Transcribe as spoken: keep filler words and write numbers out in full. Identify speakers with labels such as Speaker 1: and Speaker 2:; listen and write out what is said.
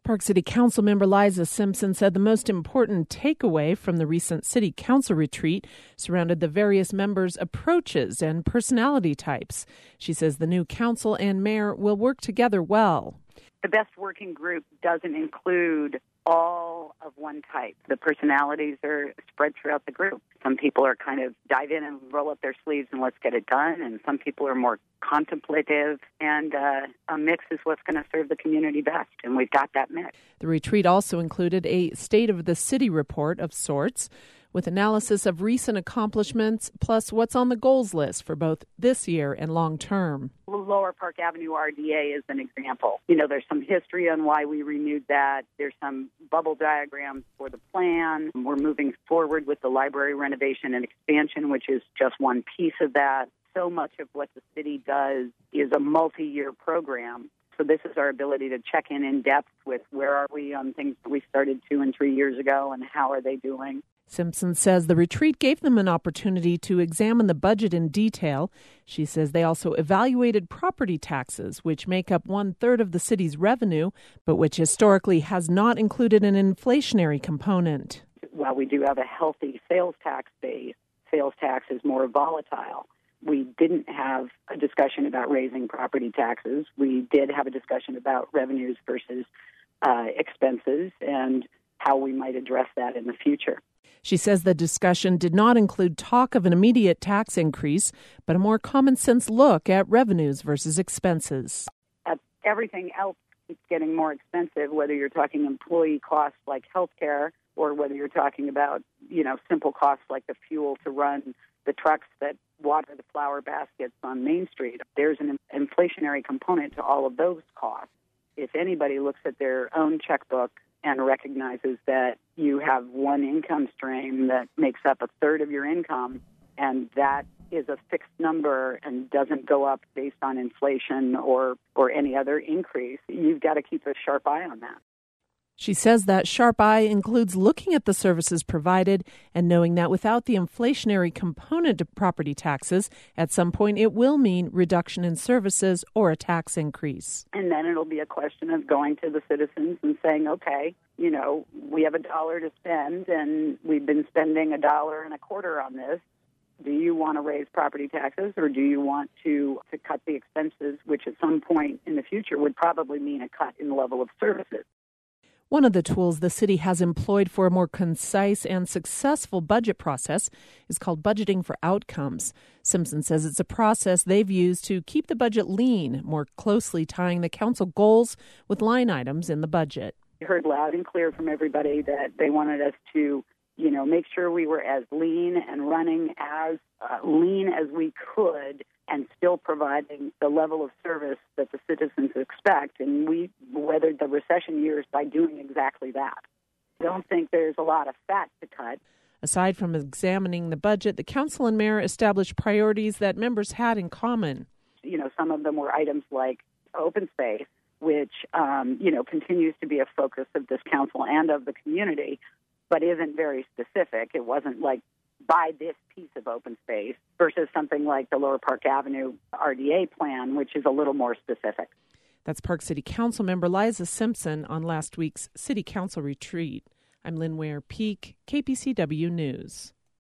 Speaker 1: Park City Council member Liza Simpson said the most important takeaway from the recent City Council retreat surrounded the various members' approaches and personality types. She says the new council and mayor will work together well.
Speaker 2: The best working group doesn't include all of one type. The personalities are spread throughout the group. Some people are kind of dive in and roll up their sleeves and let's get it done, and some people are more contemplative, and uh, a mix is what's going to serve the community best, and we've got that mix.
Speaker 1: The retreat also included a State of the City report of sorts, with analysis of recent accomplishments, plus what's on the goals list for both this year and long term.
Speaker 2: Lower Park Avenue R D A is an example. You know, there's some history on why we renewed that. There's some bubble diagrams for the plan. We're moving forward with the library renovation and expansion, which is just one piece of that. So much of what the city does is a multi-year program. So this is our ability to check in in depth with where are we on things that we started two and three years ago and how are they doing.
Speaker 1: Simpson says the retreat gave them an opportunity to examine the budget in detail. She says they also evaluated property taxes, which make up one-third of the city's revenue, but which historically has not included an inflationary component.
Speaker 2: While we do have a healthy sales tax base, sales tax is more volatile. We didn't have a discussion about raising property taxes. We did have a discussion about revenues versus uh, expenses and how we might address that in the future.
Speaker 1: She says the discussion did not include talk of an immediate tax increase, but a more common-sense look at revenues versus expenses.
Speaker 2: Uh, everything else keeps getting more expensive, whether you're talking employee costs like health care or whether you're talking about, you know, simple costs like the fuel to run the trucks that water the flower baskets on Main Street. There's an inflationary component to all of those costs. If anybody looks at their own checkbook and recognizes that you have one income stream that makes up a third of your income, and that is a fixed number and doesn't go up based on inflation or, or any other increase, you've got to keep a sharp eye on that.
Speaker 1: She says that sharp eye includes looking at the services provided and knowing that without the inflationary component to property taxes, at some point it will mean reduction in services or a tax increase.
Speaker 2: And then it'll be a question of going to the citizens and saying, okay, you know, we have a dollar to spend and we've been spending a dollar and a quarter on this. Do you want to raise property taxes or do you want to, to cut the expenses, which at some point in the future would probably mean a cut in the level of services?
Speaker 1: One of the tools the city has employed for a more concise and successful budget process is called budgeting for outcomes. Simpson says it's a process they've used to keep the budget lean, more closely tying the council goals with line items in the budget.
Speaker 2: We heard loud and clear from everybody that they wanted us to, you know, make sure we were as lean and running as uh, lean as we could and still providing the level of service that the citizens expect. And we weathered the recession years by doing exactly that. I don't think there's a lot of fat to cut.
Speaker 1: Aside from examining the budget, the council and mayor established priorities that members had in common.
Speaker 2: You know, some of them were items like open space, which, um, you know, continues to be a focus of this council and of the community, but isn't very specific. It wasn't like, buy this piece of open space versus something like the Lower Park Avenue R D A plan, which is a little more specific.
Speaker 1: That's Park City Council member Liza Simpson on last week's City Council retreat. I'm Lynn Ware Peak, K P C W News.